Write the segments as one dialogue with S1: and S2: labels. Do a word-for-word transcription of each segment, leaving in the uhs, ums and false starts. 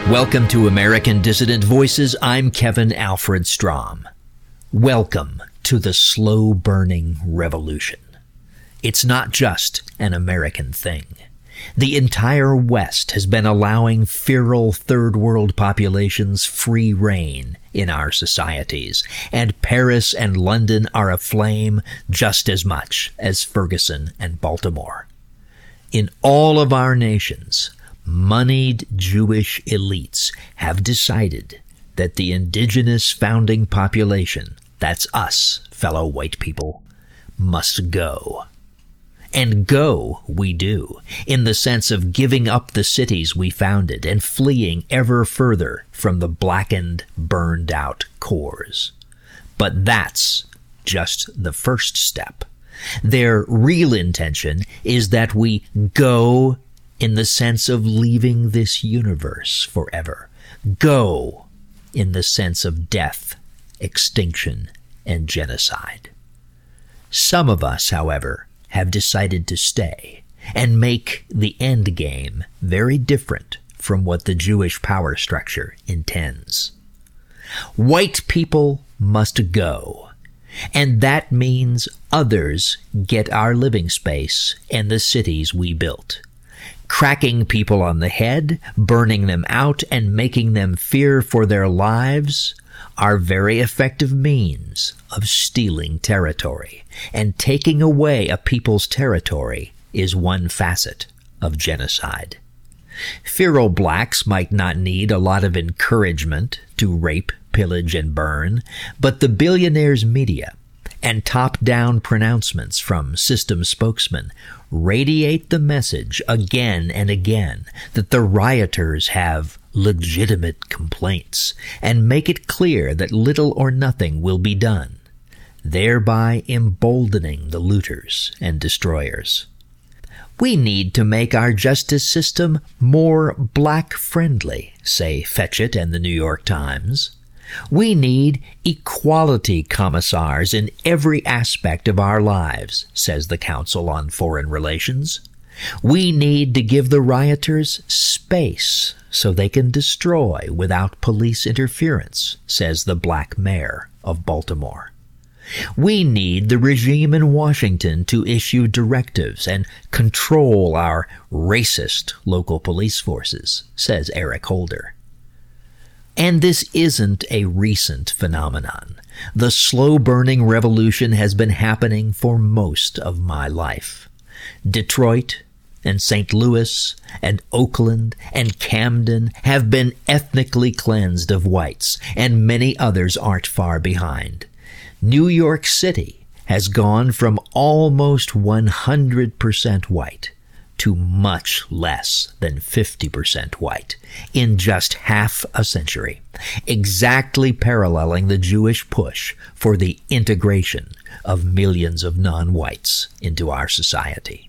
S1: Welcome to American Dissident Voices. I'm Kevin Alfred Strom. Welcome to the slow-burning revolution. It's not just an American thing. The entire West has been allowing feral third world populations free rein in our societies, and Paris and London are aflame just as much as Ferguson and Baltimore. In all of our nations, moneyed Jewish elites have decided that the indigenous founding population, that's us, fellow white people, must go. And go we do, in the sense of giving up the cities we founded and fleeing ever further from the blackened, burned-out cores. But that's just the first step. Their real intention is that we go in the sense of leaving this universe forever. Go in the sense of death, extinction, and genocide. Some of us, however, have decided to stay and make the end game very different from what the Jewish power structure intends. White people must go, and that means others get our living space and the cities we built. Cracking people on the head, burning them out, and making them fear for their lives are very effective means of stealing territory, and taking away a people's territory is one facet of genocide. Feral blacks might not need a lot of encouragement to rape, pillage, and burn, but the billionaires' media and top-down pronouncements from system spokesmen radiate the message again and again that the rioters have legitimate complaints and make it clear that little or nothing will be done, thereby emboldening the looters and destroyers. We need to make our justice system more black-friendly, say Fetchit and the New York Times. We need equality commissars in every aspect of our lives, says the Council on Foreign Relations. We need to give the rioters space so they can destroy without police interference, says the black mayor of Baltimore. We need the regime in Washington to issue directives and control our racist local police forces, says Eric Holder. And this isn't a recent phenomenon. The slow-burning revolution has been happening for most of my life. Detroit and Saint Louis and Oakland and Camden have been ethnically cleansed of whites, and many others aren't far behind. New York City has gone from almost one hundred percent white to much less than fifty percent white in just half a century, exactly paralleling the Jewish push for the integration of millions of non-whites into our society.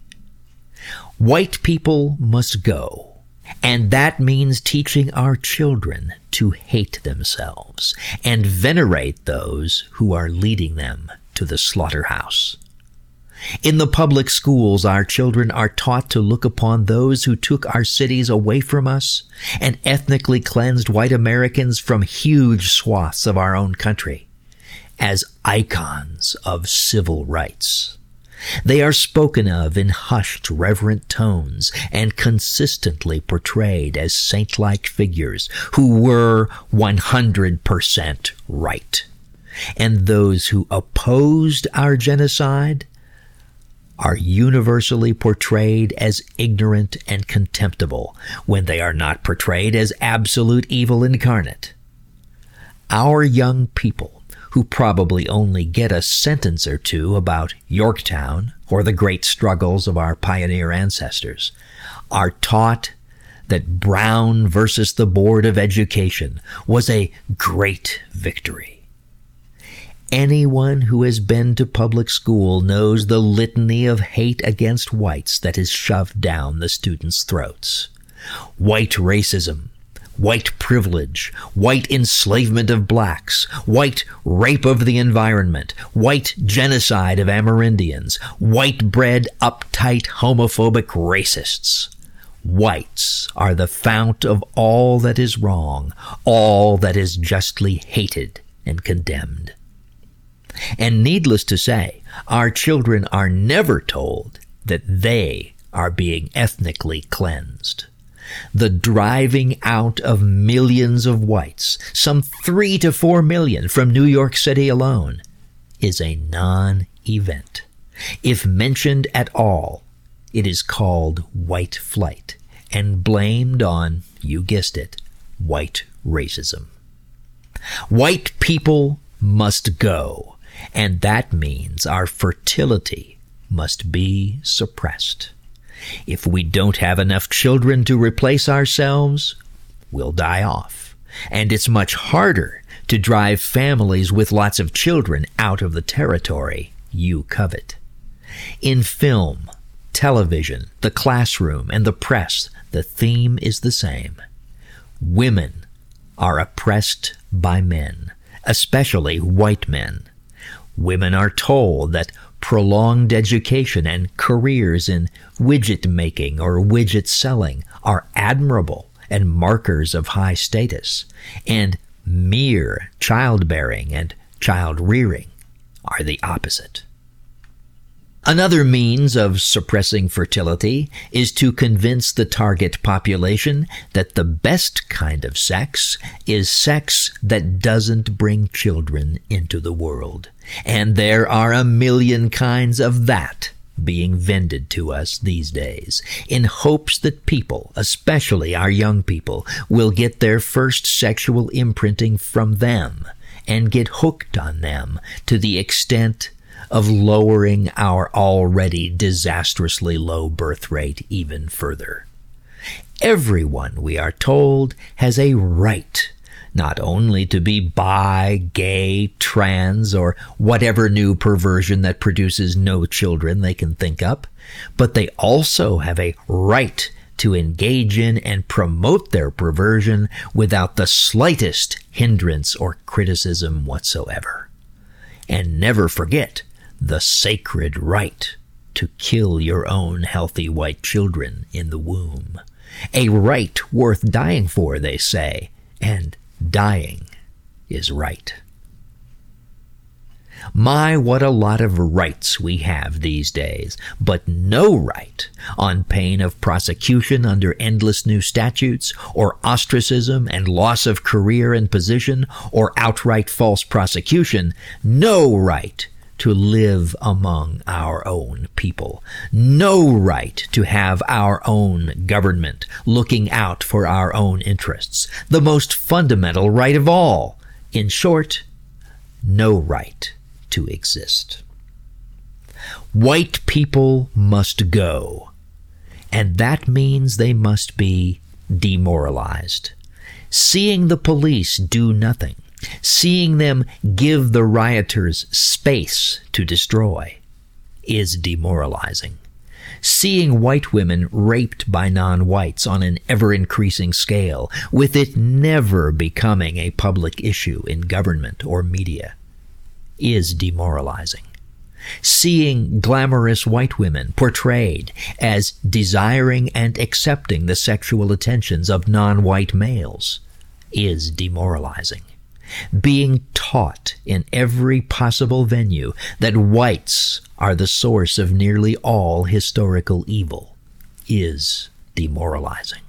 S1: White people must go, and that means teaching our children to hate themselves and venerate those who are leading them to the slaughterhouse. In the public schools, our children are taught to look upon those who took our cities away from us and ethnically cleansed white Americans from huge swaths of our own country as icons of civil rights. They are spoken of in hushed, reverent tones and consistently portrayed as saint-like figures who were one hundred percent right. And those who opposed our genocide are universally portrayed as ignorant and contemptible when they are not portrayed as absolute evil incarnate. Our young people, who probably only get a sentence or two about Yorktown or the great struggles of our pioneer ancestors, are taught that Brown versus the Board of Education was a great victory. Anyone who has been to public school knows the litany of hate against whites that is shoved down the students' throats. White racism, white privilege, white enslavement of blacks, white rape of the environment, white genocide of Amerindians, white-bread, uptight, homophobic racists. Whites are the fount of all that is wrong, all that is justly hated and condemned. And needless to say, our children are never told that they are being ethnically cleansed. The driving out of millions of whites, some three to four million from New York City alone, is a non-event. If mentioned at all, it is called white flight and blamed on, you guessed it, white racism. White people must go, and that means our fertility must be suppressed. If we don't have enough children to replace ourselves, we'll die off. And it's much harder to drive families with lots of children out of the territory you covet. In film, television, the classroom, and the press, the theme is the same. Women are oppressed by men, especially white men. Women are told that prolonged education and careers in widget making or widget selling are admirable and markers of high status, and mere childbearing and child rearing are the opposite. Another means of suppressing fertility is to convince the target population that the best kind of sex is sex that doesn't bring children into the world. And there are a million kinds of that being vended to us these days, in hopes that people, especially our young people, will get their first sexual imprinting from them and get hooked on them to the extent of lowering our already disastrously low birth rate even further. Everyone, we are told, has a right not only to be bi, gay, trans, or whatever new perversion that produces no children they can think up, but they also have a right to engage in and promote their perversion without the slightest hindrance or criticism whatsoever. And never forget the sacred right to kill your own healthy white children in the womb. A right worth dying for, they say, and dying is right. My, what a lot of rights we have these days, but no right, on pain of prosecution under endless new statutes, or ostracism and loss of career and position, or outright false prosecution, no right to live among our own people. No right to have our own government looking out for our own interests. The most fundamental right of all. In short, no right to exist. White people must go, and that means they must be demoralized. Seeing the police do nothing, seeing them give the rioters space to destroy, is demoralizing. Seeing white women raped by non-whites on an ever-increasing scale, with it never becoming a public issue in government or media, is demoralizing. Seeing glamorous white women portrayed as desiring and accepting the sexual attentions of non-white males is demoralizing. Being taught in every possible venue that whites are the source of nearly all historical evil is demoralizing.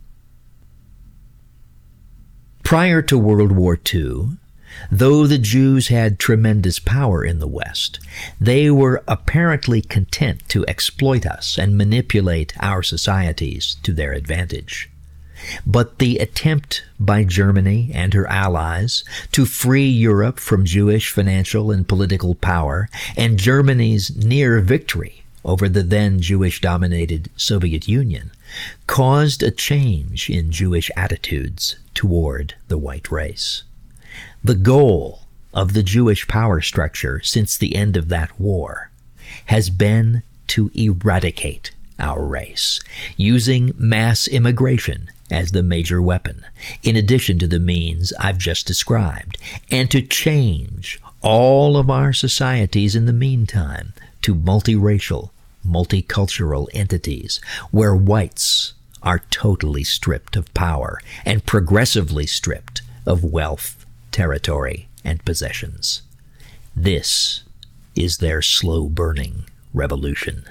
S1: Prior to World War Two, though the Jews had tremendous power in the West, they were apparently content to exploit us and manipulate our societies to their advantage. But the attempt by Germany and her allies to free Europe from Jewish financial and political power, and Germany's near victory over the then Jewish-dominated Soviet Union, caused a change in Jewish attitudes toward the white race. The goal of the Jewish power structure since the end of that war has been to eradicate our race, using mass immigration as the major weapon, in addition to the means I've just described, and to change all of our societies in the meantime to multiracial, multicultural entities where whites are totally stripped of power and progressively stripped of wealth, territory, and possessions. This is their slow-burning revolution.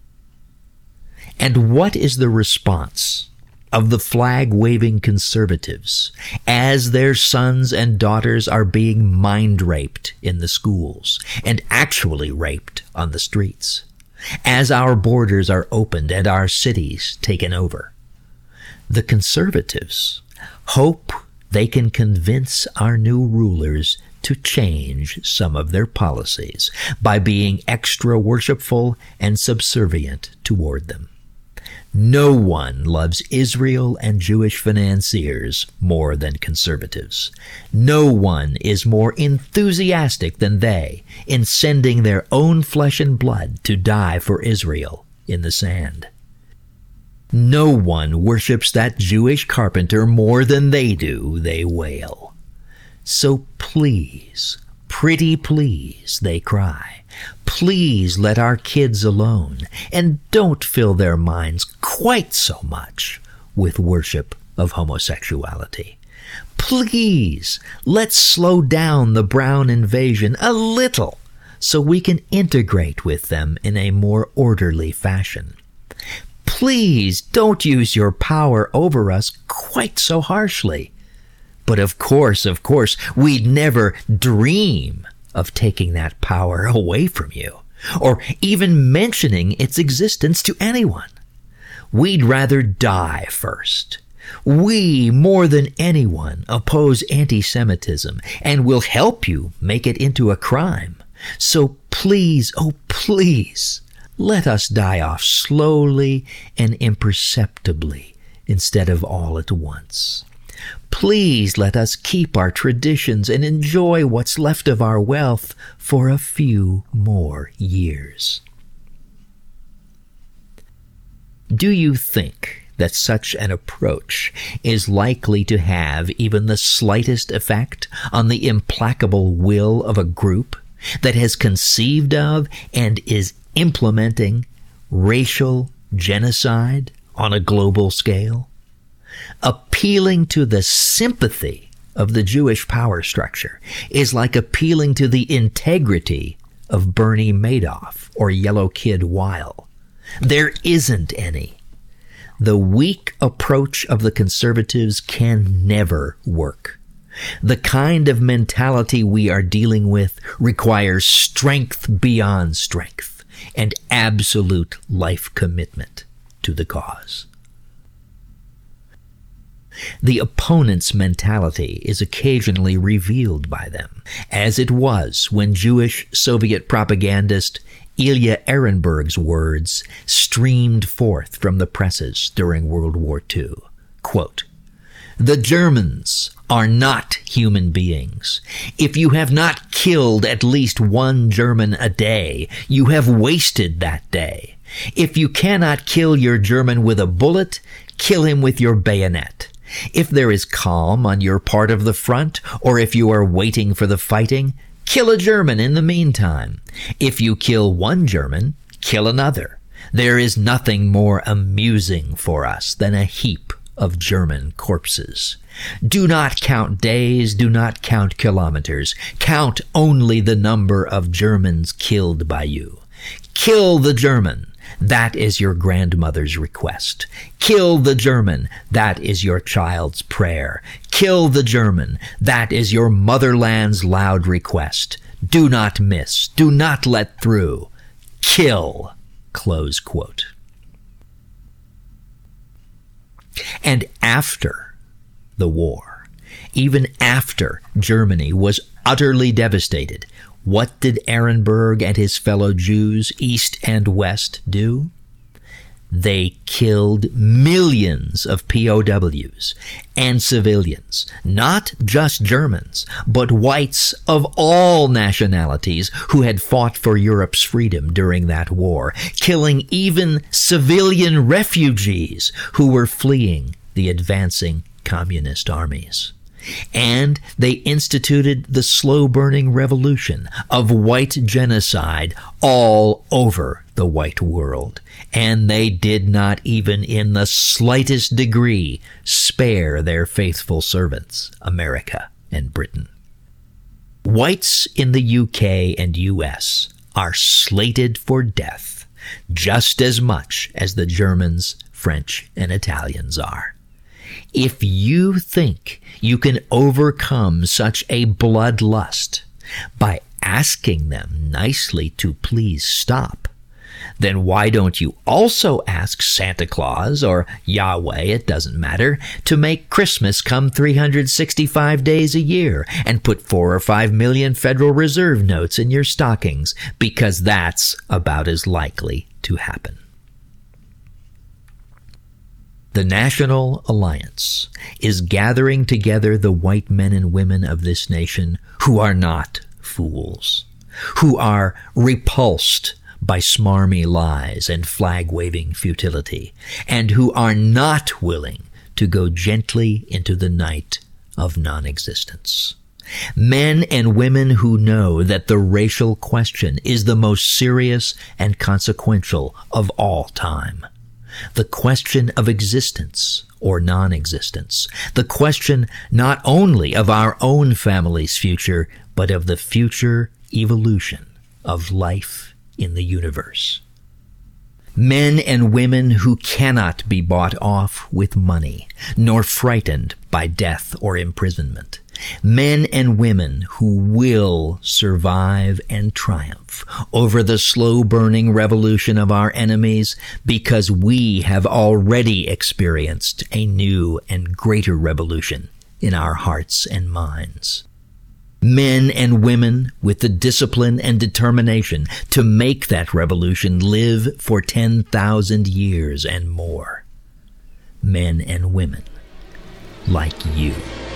S1: And what is the response of the flag-waving conservatives as their sons and daughters are being mind-raped in the schools and actually raped on the streets, as our borders are opened and our cities taken over? The conservatives hope they can convince our new rulers to change some of their policies by being extra worshipful and subservient toward them. No one loves Israel and Jewish financiers more than conservatives. No one is more enthusiastic than they in sending their own flesh and blood to die for Israel in the sand. No one worships that Jewish carpenter more than they do, they wail. So please, pretty please, they cry, please let our kids alone, and don't fill their minds quite so much with worship of homosexuality. Please, let's slow down the brown invasion a little so we can integrate with them in a more orderly fashion. Please don't use your power over us quite so harshly. But of course, of course, we'd never dream of taking that power away from you, or even mentioning its existence to anyone. We'd rather die first. We, more than anyone, oppose anti-Semitism and will help you make it into a crime. So please, oh please, let us die off slowly and imperceptibly instead of all at once. Please let us keep our traditions and enjoy what's left of our wealth for a few more years. Do you think that such an approach is likely to have even the slightest effect on the implacable will of a group that has conceived of and is implementing racial genocide on a global scale? Appealing to the sympathy of the Jewish power structure is like appealing to the integrity of Bernie Madoff or Yellow Kid Weil. There isn't any. The weak approach of the conservatives can never work. The kind of mentality we are dealing with requires strength beyond strength and absolute life commitment to the cause. The opponent's mentality is occasionally revealed by them, as it was when Jewish Soviet propagandist Ilya Ehrenburg's words streamed forth from the presses during World War Two. Quote, "The Germans are not human beings. If you have not killed at least one German a day, you have wasted that day. If you cannot kill your German with a bullet, kill him with your bayonet. If there is calm on your part of the front, or if you are waiting for the fighting, kill a German in the meantime. If you kill one German, kill another. There is nothing more amusing for us than a heap of German corpses. Do not count days, do not count kilometers. Count only the number of Germans killed by you. Kill the German. That is your grandmother's request. Kill the German. That is your child's prayer. Kill the German. That is your motherland's loud request. Do not miss. Do not let through. Kill." Close quote. And after the war, even after Germany was utterly devastated, what did Ehrenburg and his fellow Jews, East and West, do? They killed millions of P O Ws and civilians, not just Germans, but whites of all nationalities who had fought for Europe's freedom during that war, killing even civilian refugees who were fleeing the advancing communist armies. And they instituted the slow-burning revolution of white genocide all over the white world. And they did not even in the slightest degree spare their faithful servants, America and Britain. Whites in the U K and U S are slated for death just as much as the Germans, French, and Italians are. If you think you can overcome such a bloodlust by asking them nicely to please stop, then why don't you also ask Santa Claus or Yahweh, it doesn't matter, to make Christmas come three hundred sixty-five days a year and put four or five million Federal Reserve notes in your stockings, because that's about as likely to happen. The National Alliance is gathering together the white men and women of this nation who are not fools, who are repulsed by smarmy lies and flag-waving futility, and who are not willing to go gently into the night of non-existence. Men and women who know that the racial question is the most serious and consequential of all time. The question of existence or non-existence. The question not only of our own family's future, but of the future evolution of life in the universe. Men and women who cannot be bought off with money, nor frightened by death or imprisonment. Men and women who will survive and triumph over the slow-burning revolution of our enemies, because we have already experienced a new and greater revolution in our hearts and minds. Men and women with the discipline and determination to make that revolution live for ten thousand years and more. Men and women like you.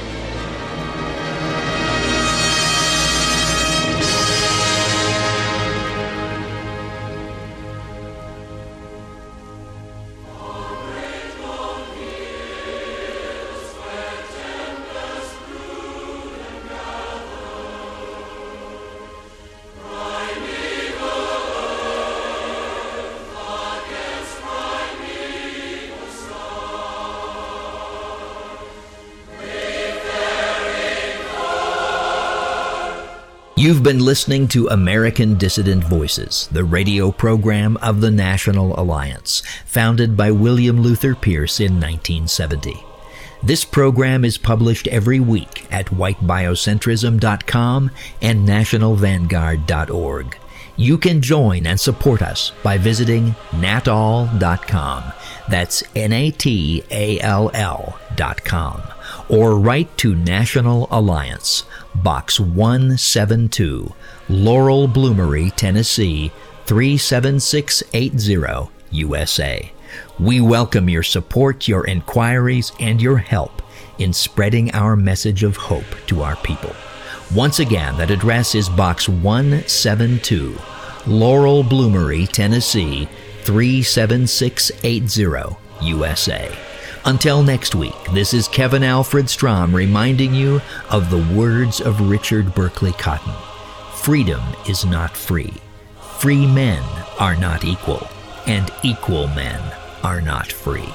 S1: You've been listening to American Dissident Voices, the radio program of the National Alliance, founded by William Luther Pierce in nineteen seventy. This program is published every week at white biocentrism dot com and national vanguard dot org. You can join and support us by visiting natall dot com. That's N A T A L L dot com. Or write to National Alliance, Box one seventy-two, Laurel Bloomery, Tennessee, three seven six eight zero, U S A. We welcome your support, your inquiries, and your help in spreading our message of hope to our people. Once again, that address is Box one seventy-two, Laurel Bloomery, Tennessee, three seven six eight zero, U S A. Until next week, this is Kevin Alfred Strom reminding you of the words of Richard Berkeley Cotton. Freedom is not free. Free men are not equal, and equal men are not free.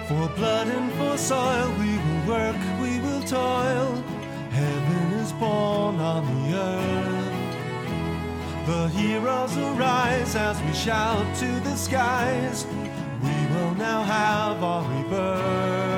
S2: For blood and for soil we will work, we will toil. Heaven is born on the earth. The heroes arise as we shout to the skies. We will now have our rebirth.